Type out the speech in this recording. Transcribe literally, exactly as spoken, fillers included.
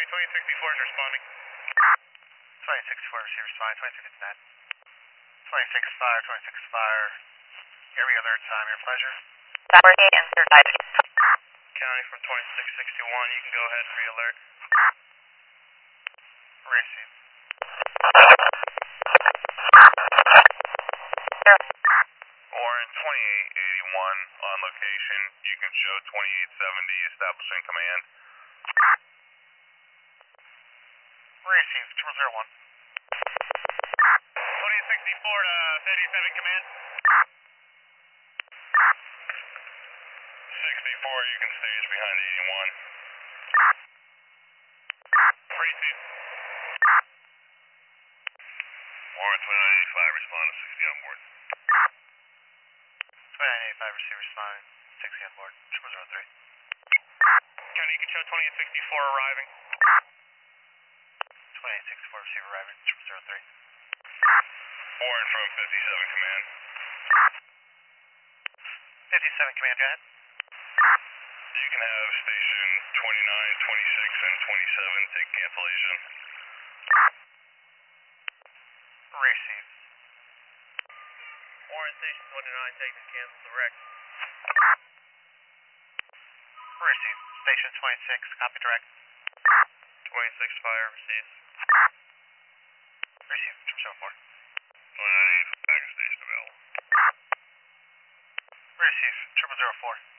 twenty sixty-four is responding. twenty sixty-four receiver responding, twenty-six is net. twenty-six fire, twenty-six fire. Area alert time, your pleasure. Tower eight and thirty-five. County from twenty-six sixty-one, you can go ahead and re-alert. Receive. Warren twenty-eight eighty-one on location. You can show twenty-eight seventy establishing command. Receive, triple zero one. twenty sixty-four to thirty-seven command. sixty-four, you can stage behind eighty-one. Receive. Warren twenty-nine eighty-five, respond to sixty on board. twenty-nine eighty-five receiver responding, sixty on board, triple zero three. County, you can show twenty-eight sixty-four arriving. twenty-eight sixty-four receiver arriving, triple zero three. Warren from fifty-seven command. fifty-seven command, go ahead. You can have station twenty-nine, twenty-six, and twenty-seven take cancellation. Receive. Warren station twenty-nine taking cancel direct. Receive. Station twenty-six, copy direct. twenty-six fire received. Receive, triple zero four. twenty-nine eighty-five, station available. Receive, triple zero four.